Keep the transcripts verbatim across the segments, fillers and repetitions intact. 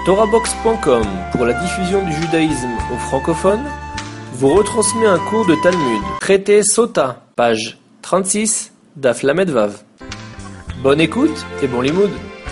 Torahbox point com, pour la diffusion du judaïsme aux francophones, vous retransmet un cours de Talmud, traité Sota, page trente-six, Daf Lamed Vav. Bonne écoute et bon limoud.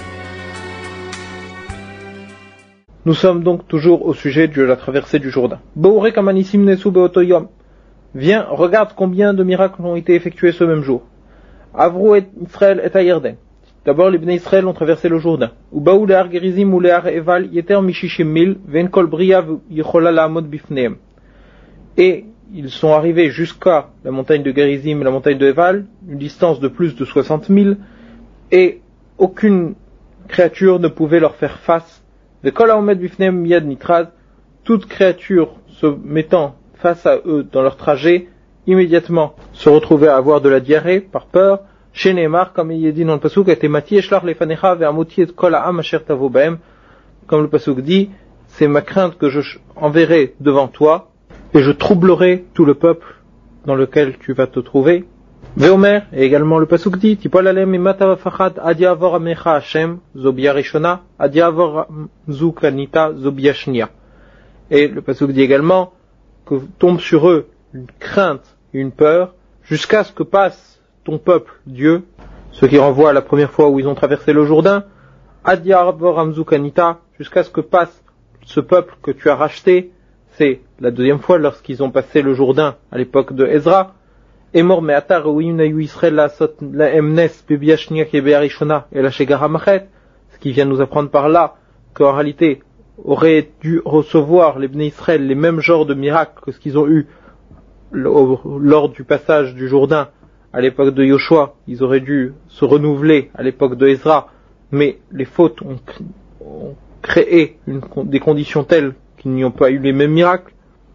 Nous sommes donc toujours au sujet de la traversée du Jourdain. Bouré kamanissim nesu beotoyom. Viens, regarde combien de miracles ont été effectués ce même jour. Avrou et Israël et Ayerden. D'abord, les Bnei Israël ont traversé le Jourdain. Ubaou le har gerizim ou le har eval yeter mishishim mil ven kol bria yichola la'amod bifneem. Et ils sont arrivés jusqu'à la montagne de Gerizim et la montagne de Eval, une distance de plus de soixante mille, et aucune créature ne pouvait leur faire face. De kol ha'omed bifneem miyad nitraz, toute créature se mettant face à eux dans leur trajet, immédiatement se retrouvait à avoir de la diarrhée par peur. Chez Neymar, comme il est dit dans le pasuk, a été mati eshlar lefanecha ve'amoti et kol ha'am asher tavo b'hem, comme le pasuk dit, c'est ma crainte que je enverrai devant toi, et je troublerai tout le peuple dans lequel tu vas te trouver. Veomer, et également le pasuk dit, tipol alem imata vafachad adia avor amecha Hashem, zobia rishona, adia avor zukanita, zobia shnia. Et le pasuk dit également, que tombe sur eux une crainte et une peur, jusqu'à ce que passe ton peuple, Dieu, ce qui renvoie à la première fois où ils ont traversé le Jourdain, adia avor amzukanita, jusqu'à ce que passe ce peuple que tu as racheté. C'est la deuxième fois lorsqu'ils ont passé le Jourdain à l'époque de Ezra. Et mort mais atar ouim nayu Israël la sot la emnes bebia shnia kebe arishona et la shegara machet, ce qui vient nous apprendre par là qu'en réalité auraient dû recevoir les Bnei Israël les mêmes genres de miracles que ce qu'ils ont eu lors du passage du Jourdain à l'époque de Yoshua. Ils auraient dû se renouveler à l'époque de Ezra, mais les fautes ont, ont créé une, des conditions telles qu'ils n'y ont pas eu les mêmes miracles.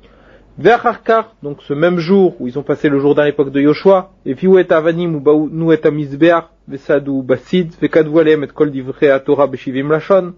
Vers Harkar, donc ce même jour où ils ont passé le Jourdain à l'époque de Yoshua, et viou et avanim ou baou nou et amizbeach, vesadou basid, vekadou alem et kol divrei à Torah beshivim lachon.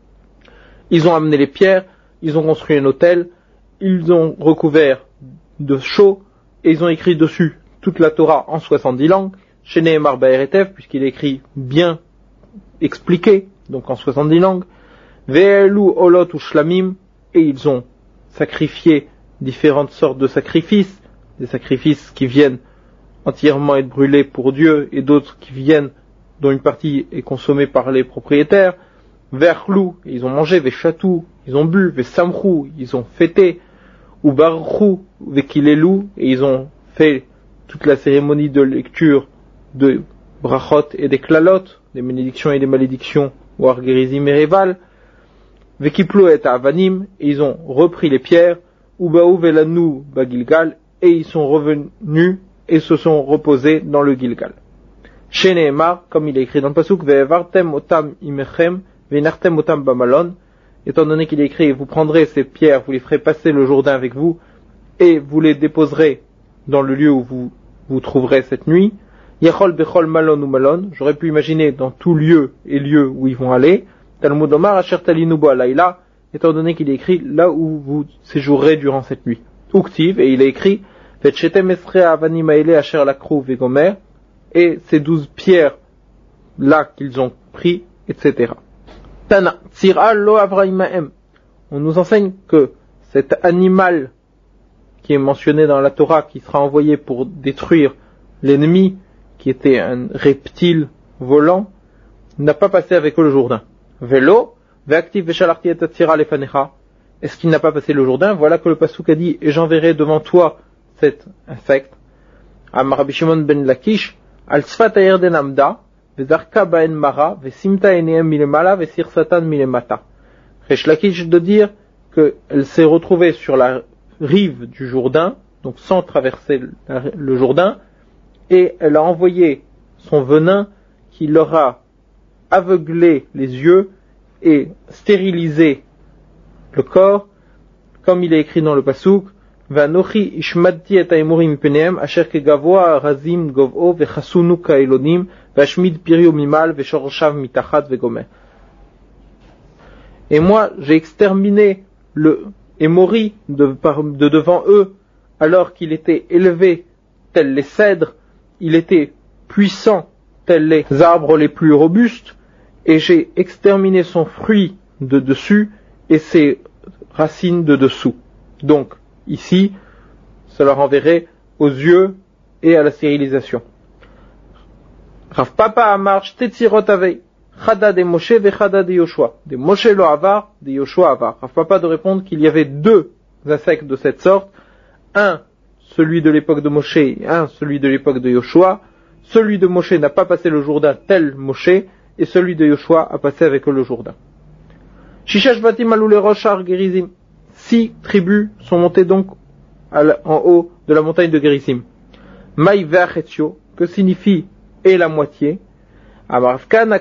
Ils ont amené les pierres, ils ont construit un autel, ils ont recouvert de chaux, et ils ont écrit dessus toute la Torah en soixante-dix langues, chez Nehemar Ba'eretev, puisqu'il est écrit bien expliqué, donc en soixante-dix langues, ve'elu olot ou shlamim, et ils ont sacrifié différentes sortes de sacrifices, des sacrifices qui viennent entièrement être brûlés pour Dieu, et d'autres qui viennent, dont une partie est consommée par les propriétaires, ve'chlou, ils ont mangé, ve'chatou, ils ont bu, ve'samchou, ils ont fêté, ou barchou, ve'kilelu, et ils ont fait toute la cérémonie de lecture de brachot et des klalot, des bénédictions et des malédictions, ou argerizim et reval, vekiplo et avanim, et ils ont repris les pierres, ubaou velanu bagilgal, et ils sont revenus et se sont reposés dans le Gilgal. Chez Nehemar, comme il est écrit dans le pasuk, ve'evartem otam imechem, ve'nartem otam bamalon, étant donné qu'il est écrit, vous prendrez ces pierres, vous les ferez passer le Jourdain avec vous, et vous les déposerez dans le lieu où vous vous trouverez cette nuit. Yachol bechol malon ou malon, j'aurais pu imaginer dans tout lieu et lieu où ils vont aller. Talmud Omar asher talinu bo alayla, étant donné qu'il est écrit là où vous séjourerez durant cette nuit. Uktiv, et il est écrit Vetchetem esre avanim aele asher lakru vegomer, et ces douze pierres là qu'ils ont pris, et cetera. Tana tsira lo avraïmaem, on nous enseigne que cet animal qui est mentionné dans la Torah, qui sera envoyé pour détruire l'ennemi, qui était un reptile volant, n'a pas passé avec eux le Jourdain. Vélo, ve'aktiv ve'shalarti et atzira lefanecha. Est-ce qu'il n'a pas passé le Jourdain? Voilà que le pasuk a dit, et j'enverrai devant toi cet insecte. Amar Rabbi Shimon ben Lakish, al tzfat ayerden amda, ve'zarka ba'en mara, ve'simta eneem milemala, ve'sir satan milemata. Resh Lakish de dire qu'elle s'est retrouvée sur la rive du Jourdain, donc sans traverser le Jourdain, et elle a envoyé son venin qui leur a aveuglé les yeux et stérilisé le corps, comme il est écrit dans le pasuk, Vanochi ishmadti et aimurim peneem asher kegavoa razim gov'o vechasunu kaelonim vashmid pirio mimal veshoroshav mitachat vegomer. Et moi j'ai exterminé le Émori de, de devant eux, alors qu'il était élevé tels les cèdres, il était puissant tels les arbres les plus robustes, et j'ai exterminé son fruit de dessus et ses racines de dessous. Donc, ici, cela renverrait aux yeux et à la stérilisation. Rav Papa Amar Shtetzirot Avei, Chada de Moshe ve Chada de Yoshua. De Moshe lo Avar, de Yoshua Avar. Rav Papa de répondre qu'il y avait deux insectes de cette sorte. Un, celui de l'époque de Moshe, et un, celui de l'époque de Yoshua. Celui de Moshe n'a pas passé le Jourdain tel Moshe, et celui de Yoshua a passé avec le Jourdain. Shishash Vatim alou le Rosh Har Gerizim. Six tribus sont montées donc en haut de la montagne de Gerizim. Maï ve'achetio, que signifie et la moitié. Ravkana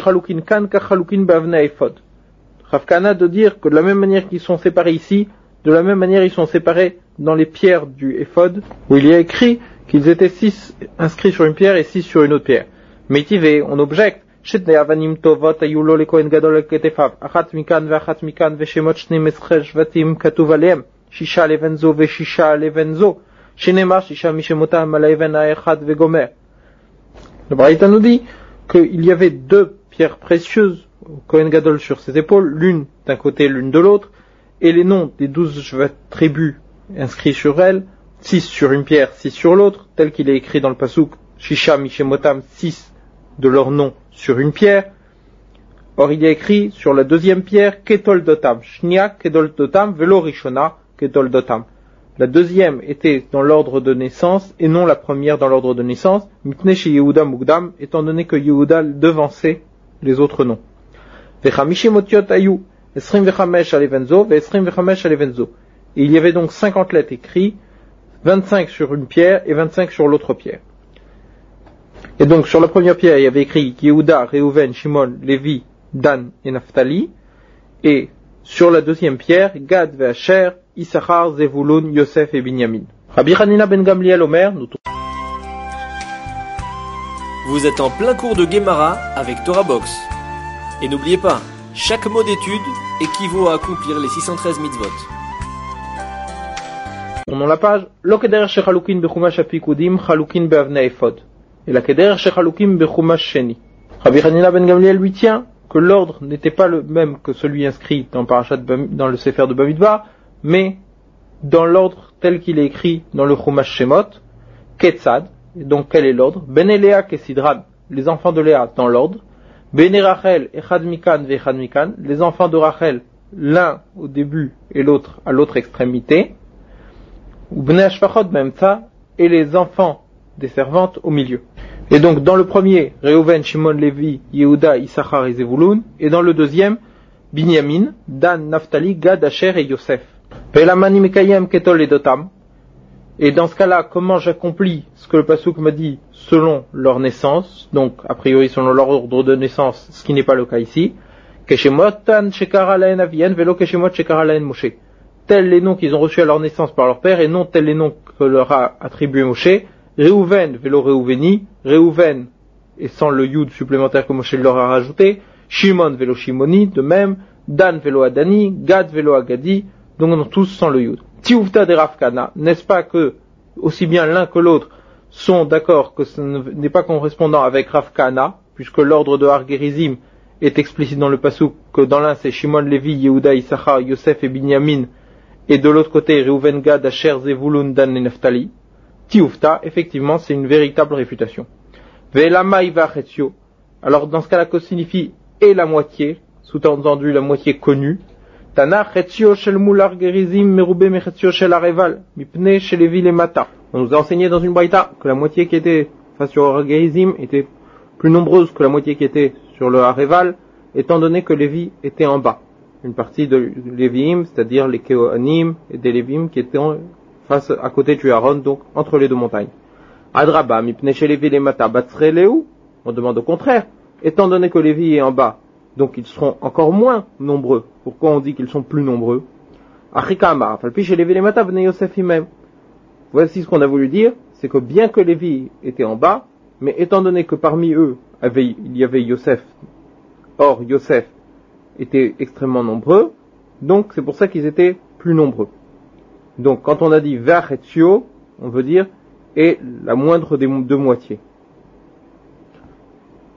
de dire que de la même manière qu'ils sont séparés ici, de la même manière ils sont séparés dans les pierres du éphod, où il y a écrit qu'ils étaient six inscrits sur une pierre et six sur une autre pierre. Mais Tivé, on objecte, avanim tovot ayulo le kohen gadol ketefav, achat mikan ve'achat mikan ve'shemot shne mesche shvatim katuv alehem, shisha levenzo ve'shisha levenzo, shenemar shisha mishemotam ala even ha'echad ve'gomer. Le Braïta nous dit qu'il y avait deux pierres précieuses au Kohen Gadol sur ses épaules, l'une d'un côté, l'une de l'autre, et les noms des douze tribus inscrits sur elles, six sur une pierre, six sur l'autre, tel qu'il est écrit dans le Pasuk, Shisha Mishemotam, six de leurs noms sur une pierre. Or il y a écrit sur la deuxième pierre, Ketol Dotam, Shnia Ketol Dotam, Velo Rishona Ketol Dotam. La deuxième était dans l'ordre de naissance et non la première dans l'ordre de naissance, mitne chez Yehuda Mugdam, étant donné que Yehuda devançait les autres noms. Et il y avait donc cinquante lettres écrites, vingt-cinq sur une pierre et vingt-cinq sur l'autre pierre. Et donc sur la première pierre, il y avait écrit Yehuda, Reuven, Shimon, Lévi, Dan et Naphtali, et sur la deuxième pierre, Gad, Ve'asher, Issachar, Zevulun, Yosef et Binyamin. Rabbi Hanina ben Gamliel Omer, nous Vous êtes en plein cours de Gemara avec Torah Box. Et n'oubliez pas, chaque mot d'étude équivaut à accomplir les six cent treize mitzvot. On a la page Lo keder shechalukin bechumash apikudim chalukin beavnei ephod. Et la keder shechalukin bechumash sheni. Rabbi Hanina ben Gamliel lui tient que l'ordre n'était pas le même que celui inscrit dans, Parashat Bam, dans le Sefer de Bamidbar, mais dans l'ordre tel qu'il est écrit dans le Chumash Shemot, Ketzad, donc quel est l'ordre? Ben Léa Kesidran, les enfants de Léa dans l'ordre, Ben Rachel Echad Mikan Vechad Mikan, les enfants de Rachel, l'un au début et l'autre à l'autre extrémité, ou Ben Ashfachot Memtza, et les enfants des servantes au milieu. Et donc dans le premier, Reuven, Shimon, Lévi, Yehuda, Issachar et Zevulun, et dans le deuxième, Binyamin, Dan, Naphtali, Gad, Asher et Yosef. Pelamani Mekayem Ketol et Dotam. Et dans ce cas-là, comment j'accomplis ce que le Pasuk m'a dit selon leur naissance, donc a priori selon leur ordre de naissance, ce qui n'est pas le cas ici. Keshemotan Shekara Laen Avien, Velo Keshemot Shekara Laen Moshe. Tels les noms qu'ils ont reçus à leur naissance par leur père, et non tels les noms que leur a attribué Moshe. Reuven, Velo Reuveni, Reuven, et sans le Yud supplémentaire que Moshe leur a rajouté, Shimon, Velo Shimoni, de même, Dan, Velo Adani, Gad, Velo Agadi, donc on tous sans le Yud. Tiuvta de Rafkana, n'est-ce pas que, aussi bien l'un que l'autre, sont d'accord que ce n'est pas correspondant avec Rafkana, puisque l'ordre de Har Gerizim est explicite dans le Pasuk, que dans l'un c'est Shimon, Lévi, Yehuda, Issachar, Yosef et Binyamin, et de l'autre côté Reuven, Gad, Asher, Zevulun, Dan et Naphtali. Tiufta, effectivement, c'est une véritable réfutation. Ve'elama iva chetio. Alors, dans ce cas-là, que signifie et la moitié, sous-entendu la moitié connue. Tana chetio shel mular gerizim merube mechetio shel areval, mipne shel levi le mata. On nous a enseigné dans une braïta que la moitié qui était face sur Har Gerizim était plus nombreuse que la moitié qui était sur le areval, étant donné que Lévi était en bas. Une partie de Léviim, c'est-à-dire les Keohanim et des Lévim qui étaient en face à côté du Aaron, donc entre les deux montagnes. Adraba, mipne shel levi le mata batsre leu. On demande au contraire, étant donné que Lévi est en bas, donc ils seront encore moins nombreux. Pourquoi on dit qu'ils sont plus nombreux? Achikama, falpi shel levi le mata bnei Yosef imem. Voici ce qu'on a voulu dire, c'est que bien que Lévi était en bas, mais étant donné que parmi eux avait, il y avait Yosef, or Yosef était extrêmement nombreux, donc c'est pour ça qu'ils étaient plus nombreux. Donc quand on a dit Vachetio, on veut dire et la moindre des deux moitiés.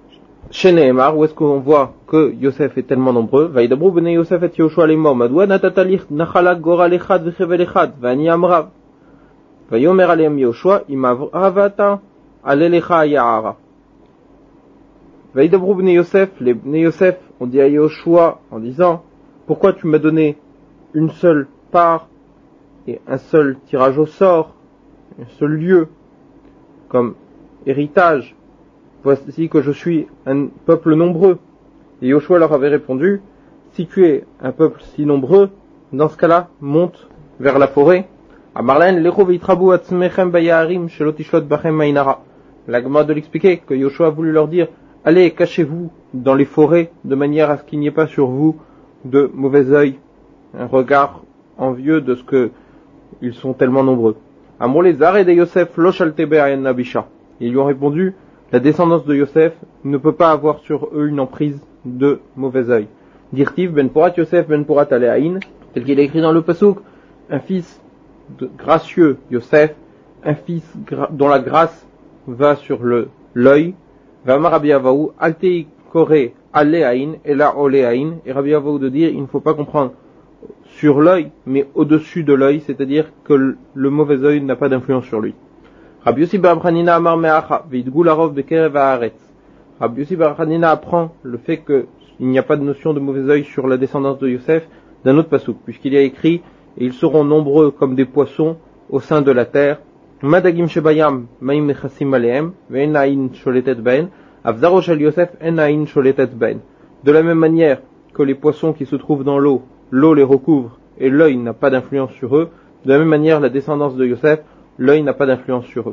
Chez Nehemar, où est-ce qu'on voit que Yosef est tellement nombreux? Vaïdabrou bene Yosef et Yoshua lemor, madoua natatalir nachala goral echad vechevel echad, vani amrav. Vayomer alem Yoshua, imavravata alelecha ya'ara. Vaïdabrou bene Yosef, les bene Yosef ont dit à Yoshua en disant, pourquoi tu m'as donné une seule part et un seul tirage au sort, un seul lieu, comme héritage? Voici que je suis un peuple nombreux. Et Yoshua leur avait répondu, si tu es un peuple si nombreux, dans ce cas-là, monte vers la forêt. Amarlen lecho veitrabu atzmechem bayarim shelo tishlot bachem ma'inara. La Gemara de l'expliquer que Yoshua a voulu leur dire, allez, cachez-vous dans les forêts de manière à ce qu'il n'y ait pas sur vous de mauvais œil, un regard envieux de ce que ils sont tellement nombreux. Amor les arrêts de Yosef lo shaltebe ayen nabisha. Ils lui ont répondu, la descendance de Yosef ne peut pas avoir sur eux une emprise de mauvais œil. Dirtiv ben porat Yosef ben porat aleaïn, tel qu'il est écrit dans le pasuk, un fils de gracieux Yosef, un fils gra- dont la grâce va sur le l'œil, va Rabbi Avaou altei kore aleaïn et la oleaïn, et Rabbi Avaou de dire il ne faut pas comprendre sur l'œil mais au-dessus de l'œil, c'est-à-dire que le mauvais œil n'a pas d'influence sur lui. Rabbi Yossi bar Hanina amar me'acha veidgu larov bekerev haaretz. Rabbi Yossi bar Hanina apprend le fait qu'il n'y a pas de notion de mauvais œil sur la descendance de Yosef d'un autre pasuk, puisqu'il y a écrit et ils seront nombreux comme des poissons au sein de la terre. Madagim shebayam ma'im nechasim alehem ve'en ha'in sholetet ben avzaro shel Yosef en ha'in sholetet ben. De la même manière que les poissons qui se trouvent dans l'eau, l'eau les recouvre et l'œil n'a pas d'influence sur eux, de la même manière la descendance de Yosef, l'œil n'a pas d'influence sur eux.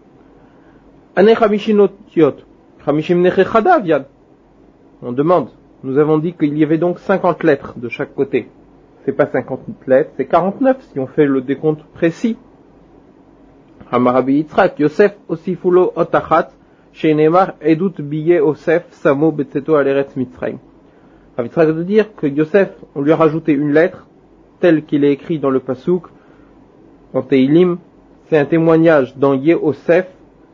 On demande, nous avons dit qu'il y avait donc cinquante lettres de chaque côté. C'est pas cinquante lettres, c'est quarante-neuf si on fait le décompte précis. Hamarabi Yitzhak, Yosef osifulo otachat, sheinemar edut biye Osef samo betzeto aleretz Mitzrayim. Rabbi Yitzhak de dire que Yosef, on lui a rajouté une lettre, telle qu'il est écrit dans le pasuk, en Teilim. C'est un témoignage dans Yosef,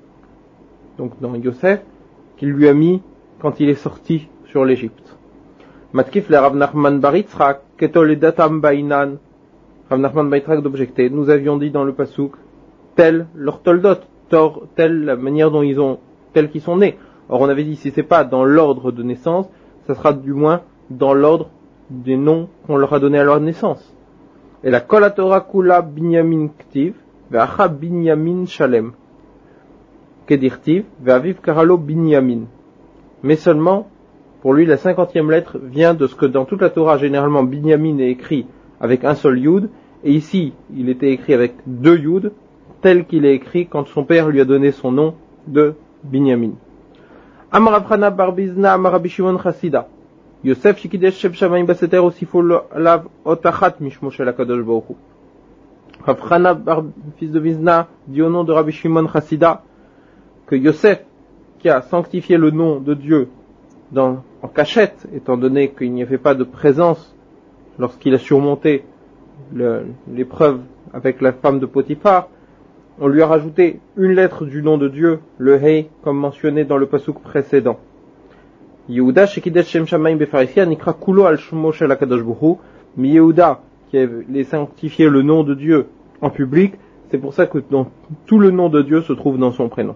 donc dans Yosef, qu'il lui a mis quand il est sorti sur l'Égypte. Matkif le Rav Nachman bar Yitzhak, ketoledatam bainan. Rav Nachman bar Yitzhak d'objecter. Nous avions dit dans le pasuk, tel leur toldot, telle la manière dont ils ont, tels qu'ils sont nés. Or on avait dit si c'est pas dans l'ordre de naissance, ça sera du moins dans l'ordre des noms qu'on leur a donnés à leur naissance. Et la kol haTorah kula binyamin ktiv. Ve'acha Binyamin Shalem. Kedirtiv, ve'aviv karalo Binyamin. Mais seulement, pour lui, la cinquantième lettre vient de ce que dans toute la Torah, généralement, Binyamin est écrit avec un seul yud, et ici, il était écrit avec deux yud, tel qu'il est écrit quand son père lui a donné son nom de Binyamin. Amar Rav Chana bar Bizna, Amar Rabbi Shimon Chasida. Yosef shikidesh sheb shamayim baseter osifo lav otachat mishmo shel HaKadosh Baruch Hu. Rav Chana, fils de Bizna, dit au nom de Rabbi Shimon Chassida que Yosef, qui a sanctifié le nom de Dieu dans, en cachette, étant donné qu'il n'y avait pas de présence lorsqu'il a surmonté le, l'épreuve avec la femme de Potiphar, on lui a rajouté une lettre du nom de Dieu, le Hei, comme mentionné dans le pasuk précédent. Yehuda shekidesh shem shamayim befarisia nikra kulo al shmo shel HaKadosh Baruch Hu, mi Yehuda qui avait sanctifié le nom de Dieu en public, c'est pour ça que dans tout le nom de Dieu se trouve dans son prénom.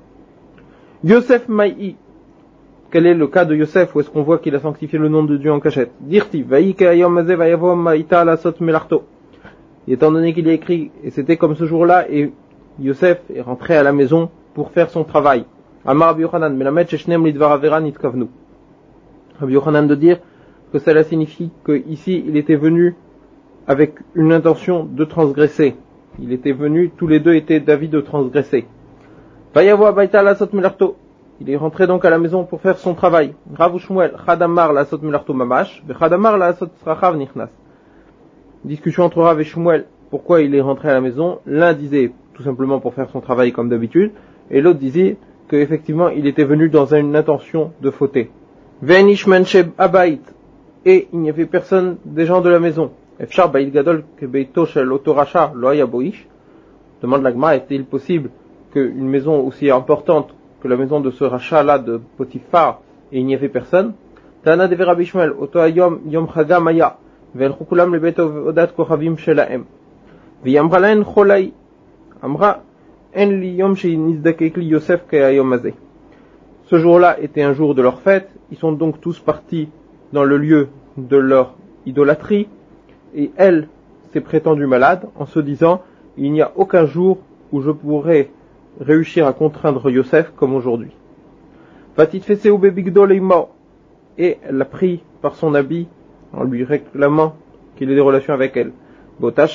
Yosef Maï, quel est le cas de Yosef où est-ce qu'on voit qu'il a sanctifié le nom de Dieu en cachette? Dirti, Vaï kayom maze vayavo maïta la sot melarto. Étant donné qu'il est écrit, et c'était comme ce jour-là, et Yosef est rentré à la maison pour faire son travail. Amar Rabbi Yochanan, melamed sheshnem lidvar avera nitkavnu. Rabbi Yochanan de dire que cela signifie que ici il était venu avec une intention de transgresser. Il était venu, tous les deux étaient d'avis de transgresser. Vayavo abayta la sot melarto. Il est rentré donc à la maison pour faire son travail. Rav Shmuel, chadamar la sot melarto mamash, ve chadamar la sot srachav nichnas. Discussion entre Rav et Shmuel. Pourquoi il est rentré à la maison? L'un disait tout simplement pour faire son travail comme d'habitude, et l'autre disait qu'effectivement il était venu dans une intention de fauter. Ve'enish mensheb abayit. Et il n'y avait personne des gens de la maison. Efshar bayit gadol ke beito shel oto rasha lo haya boish. Demande la Gemara, est-il possible qu'une maison aussi importante que la maison de ce rachat-là de Potiphar et il n'y avait personne. Tana de Rabbi Ishmael, Oto Hayom Yom Chaga Maya, Ve'elchu kulam lebet odat kochavim shelahem. Ve'yamra lahen cholai, Amra en li yom sheinizdakek li Yosef ke'ayom hazeh. Ce jour-là était un jour de leur fête, ils sont donc tous partis dans le lieu de leur idolâtrie, et elle s'est prétendue malade en se disant, il n'y a aucun jour où je pourrai réussir à contraindre Yosef comme aujourd'hui. Et elle l'a pris par son habit en lui réclamant qu'il ait des relations avec elle. À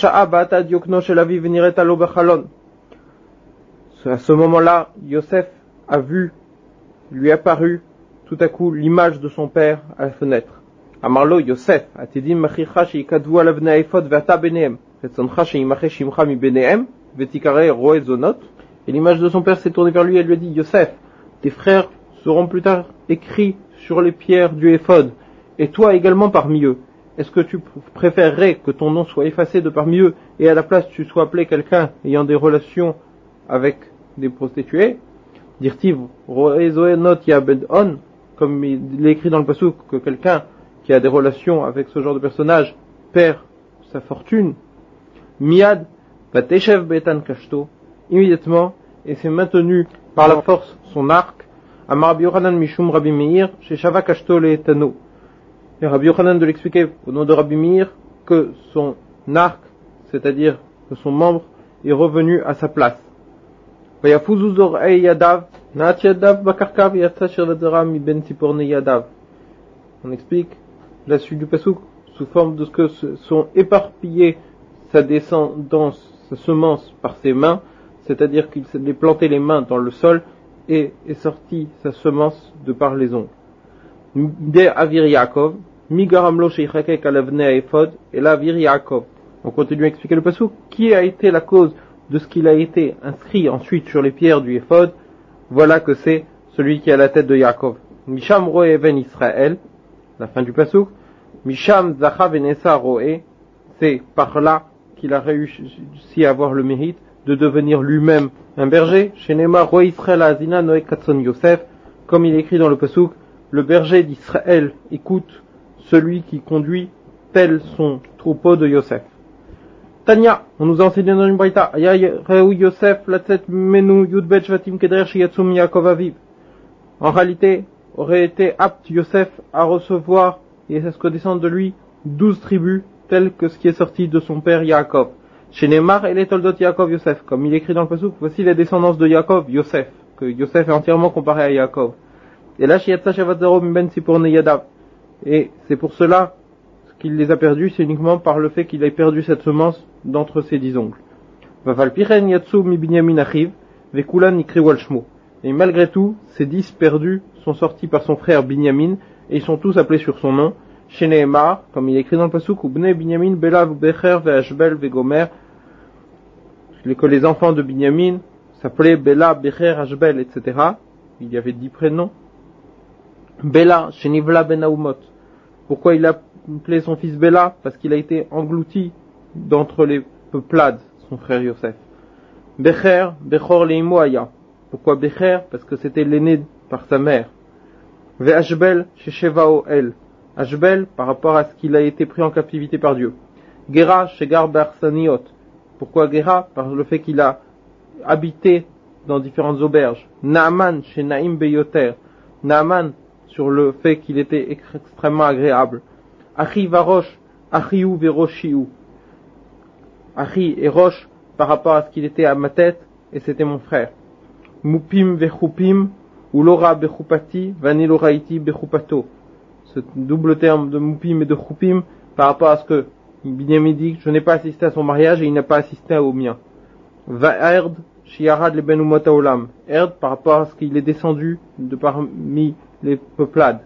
ce moment-là, Yosef a vu, lui est apparu tout à coup l'image de son père à la fenêtre. Amarlo Yosef, atidim machicha sheikadvu alav bnei ephod ve'ata benehem, retzoncha sheimache shimcha mi benehem, ve'tikare roe zonot. Et l'image de son père s'est tournée vers lui et lui a dit, Yosef, tes frères seront plus tard écrits sur les pierres du éphod, et toi également parmi eux. Est-ce que tu préférerais que ton nom soit effacé de parmi eux, et à la place tu sois appelé quelqu'un ayant des relations avec des prostituées? Dirtiv roe zonot yabed on, comme il est écrit dans le pasuk que quelqu'un qui a des relations avec ce genre de personnage perd sa fortune. Miad vateshev betan kashto, immédiatement, et s'est maintenu par la force son arc. Amar Rabbi Yochanan mishum Rabbi Meir sheshava kashto leetano. Et Rabbi Yochanan de l'expliquer au nom de Rabbi Meir que son arc, c'est-à-dire que son membre, est revenu à sa place. Vayafuzu zor'ei yadav na'at yadav bakarkav yatsa shirladera mi ben tziporne yadav. On explique la suite du pasuk sous forme de ce que sont éparpillés sa descendance, sa semence par ses mains, c'est-à-dire qu'il s'est planté les mains dans le sol et est sorti sa semence de par les ongles. De Avir Yaakov, Migaramlo Sheichakek alavne ephod, et là Avir Yaakov. On continue à expliquer le pasuk. Qui a été la cause de ce qu'il a été inscrit ensuite sur les pierres du ephod? Voilà que c'est celui qui a la tête de Yaakov. Misham roe ben Israël, la fin du pasuk. Misham zacha venesa roe, c'est par là qu'il a réussi à avoir le mérite de devenir lui-même un berger. Shenema roi Israël azina noé katson Yosef, comme il est écrit dans le pasuk, le berger d'Israël écoute celui qui conduit tel son troupeau de Yosef. Tanya, on nous a enseigné dans une braïta, Aya reu Yosef latzet menu yudbet shvatim keder shiyatsum Yaakov aviv. En réalité, aurait été apte Yosef à recevoir et à ce que descendent de lui douze tribus, telles que ce qui est sorti de son père Yaakov. Chez Neymar et les toldot Yaakov Yosef, comme il est écrit dans le pasuk, voici la descendance de Yaakov, Yosef, que Yosef est entièrement comparé à Yaakov. Et là, Shiatsa Shavatzaro Ben Sipurne Yadav. Et c'est pour cela qu'il les a perdus, c'est uniquement par le fait qu'il ait perdu cette semence d'entre ses dix ongles. Vavalpichen Yatsu Mi Binyamin Achiv, Vekulan Nikri Walshmo. Et malgré tout, ces dix perdus sont sortis par son frère Binyamin, et ils sont tous appelés sur son nom. Chez Nehemar, comme il est écrit dans le pasuk, ou Bnei Binyamin Bela Becher Ve'ashbel Vegomer, que les enfants de Binyamin s'appelaient Bela, Becher, Ashbel, et cetera. Il y avait dix prénoms. Bela, Shenivla Ben Aumot. Pourquoi il a appelé son fils Bela? Parce qu'il a été englouti d'entre les peuplades, son frère Yosef. Becher, Bechor Leimo Aya. Pourquoi Becher? Parce que c'était l'aîné par sa mère. Ve'ashbel, Sheshevao El. Ashbel, par rapport à ce qu'il a été pris en captivité par Dieu. Gera, Shegar Barsaniot. Pourquoi Gera? Par le fait qu'il a habité dans différentes auberges. Naaman, chez Naïm Beyoter. Naaman, sur le fait qu'il était extrêmement agréable. Achi Varosh, Achiou Veroshiou. Achi et Roche, par rapport à ce qu'il était à ma tête, et c'était mon frère. Mupim Vechupim, ou Lora Bechupati, Vaniloraiti Bechupato. Ce double terme de Mupim et de Chupim, par rapport à ce que Binyamin dit, je n'ai pas assisté à son mariage et il n'a pas assisté au mien. Va'erd, Shiarad le Ben Umot Haolam. Erd, par rapport à ce qu'il est descendu de parmi les peuplades.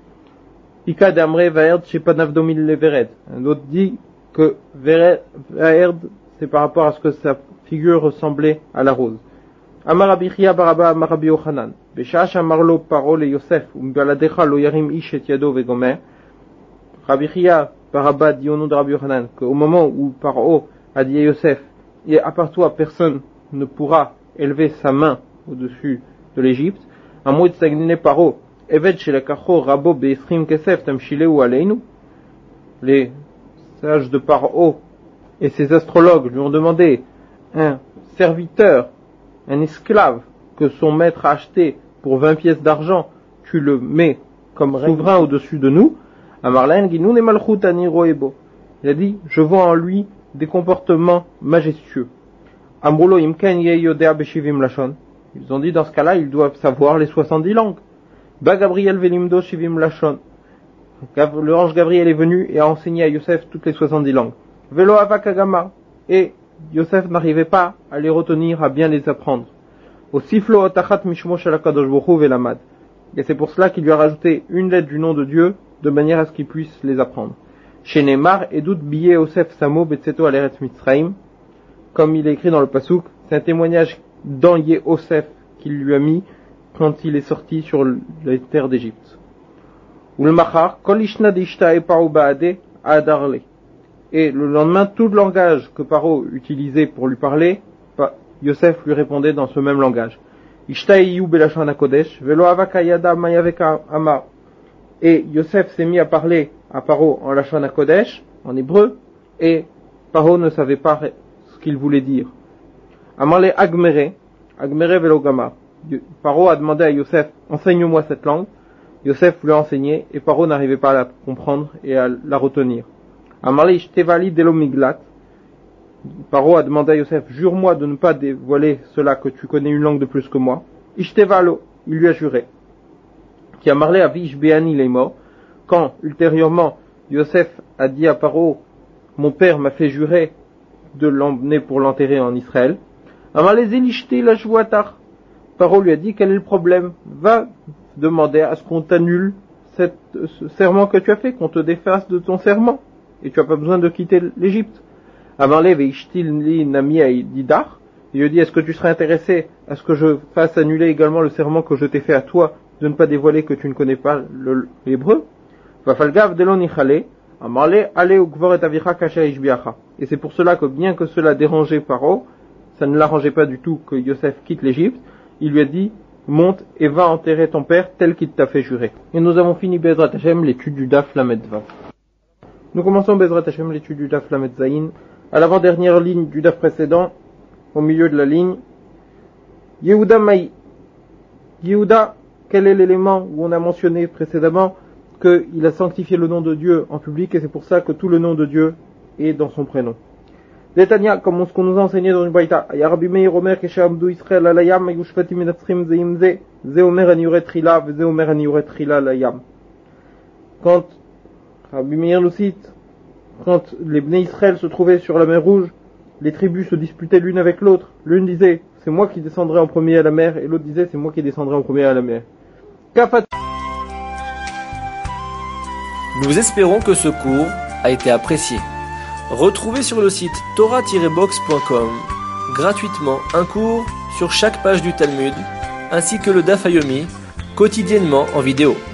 Ika d'Amre Va'erd, Shepanavdomil le Vered. Un autre dit que Va'erd, c'est par rapport à ce que sa figure ressemblait à la rose. Amar Rabbi Chia Baraba Amar Rabbi Yochanan. Beshash Amarlo Parole Yosef, Umbaladecha lo yarim ish et yado vegomer. Rabbi Chia Baraba dit au nom de Rabbi Yochanan qu'au moment où Paro a dit à Yosef, et à part toi personne ne pourra élever sa main au-dessus de l'Égypte, un mot de Sagnine Paro, Evet shelakacho rabo be'esrim kesef tamshileu aleinu. Les sages de Paro et ses astrologues lui ont demandé un serviteur, un esclave que son maître a acheté pour vingt pièces d'argent, tu le mets comme souverain au-dessus de nous. Amarlen Ginoun et Malchut ani roebo. Il a dit, je vois en lui des comportements majestueux. Amrulo imken ye yodea beshivim lashon. Ils ont dit, dans ce cas-là, ils doivent savoir les soixante-dix langues. Ba Gabriel velimdo shivim lashon. Le ange Gabriel est venu et a enseigné à Yosef toutes les soixante-dix langues. Velo avakagama. Et Yosef n'arrivait pas à les retenir, à bien les apprendre. Au siflo otachat mishmo shalakadosh bohu velamad. Et c'est pour cela qu'il lui a rajouté une lettre du nom de Dieu, de manière à ce qu'il puisse les apprendre. Chez Neymar, Edut Biye Osef Samo Betseto Aleret Mitzraim, comme il est écrit dans le Pasuk, c'est un témoignage dans Yosef qu'il lui a mis quand il est sorti sur les terres d'Égypte. Ulmachar, Kol Ishna Dishta Eparo Baade Adarle. Et le lendemain, tout le langage que Paro utilisait pour lui parler, Yosef lui répondait dans ce même langage. Ishta Iyu Belashon HaKodesh, Velo Avakayada Mayaveka Amar. Et Yosef s'est mis à parler à Paro en Lashon HaKodesh, en hébreu, et Paro ne savait pas ce qu'il voulait dire. Amarle Agmere, Agmere Velo Gama. Paro a demandé à Yosef, enseigne-moi cette langue. Yosef lui a enseigné, et Paro n'arrivait pas à la comprendre et à la retenir. Amarle Ishtevali Delo Miglat. Paro a demandé à Yosef, jure-moi de ne pas dévoiler cela que tu connais une langue de plus que moi. Ishtevalo, il lui a juré. Qui a marlé à Vish Béani les morts, quand, ultérieurement, Yosef a dit à Paro, mon père m'a fait jurer de l'emmener pour l'enterrer en Israël. Amarle Zelishti la Shvuatar. Paro lui a dit, quel est le problème? Va demander à ce qu'on t'annule cette, ce serment que tu as fait, qu'on te défasse de ton serment. Et tu n'as pas besoin de quitter l'Égypte. Amarle Veishtil li nami didar. Il lui a dit, est-ce que tu serais intéressé à ce que je fasse annuler également le serment que je t'ai fait à toi, de ne pas dévoiler que tu ne connais pas l'hébreu? Vafalgav delon ichale, amarle ale ukvor et avicha kasha ishbiacha. Et c'est pour cela que bien que cela dérangeait Paro, ça ne l'arrangeait pas du tout que Yosef quitte l'Égypte. Il lui a dit, monte et va enterrer ton père tel qu'il t'a fait jurer. Et nous avons fini Bezrat Hashem, l'étude du Daf Lamed Vav. Nous commençons Bezrat Hashem, l'étude du Daf Lamed Zayin. À l'avant-dernière ligne du Daf précédent, au milieu de la ligne, Yehuda Maï. Yehuda, quel est l'élément où on a mentionné précédemment qu'il a sanctifié le nom de Dieu en public et c'est pour ça que tout le nom de Dieu est dans son prénom. Détania, comme ce qu'on nous a enseigné dans une baïta, Rabbi Meir Omer Keshamdu Israël Alayam Yushfati Minatzrim Zeimze Ze Omer Aniuret Trila Ze Omer Aniuret Trila Alayam. Quand Rabbi Meir nous cite, quand les Bnei Israël se trouvaient sur la mer Rouge, les tribus se disputaient l'une avec l'autre. L'une disait, c'est moi qui descendrai en premier à la mer, et l'autre disait, c'est moi qui descendrai en premier à la mer. Kafat. Nous espérons que ce cours a été apprécié. Retrouvez sur le site torah tiret box point com gratuitement un cours sur chaque page du Talmud, ainsi que le Daf Yomi, quotidiennement en vidéo.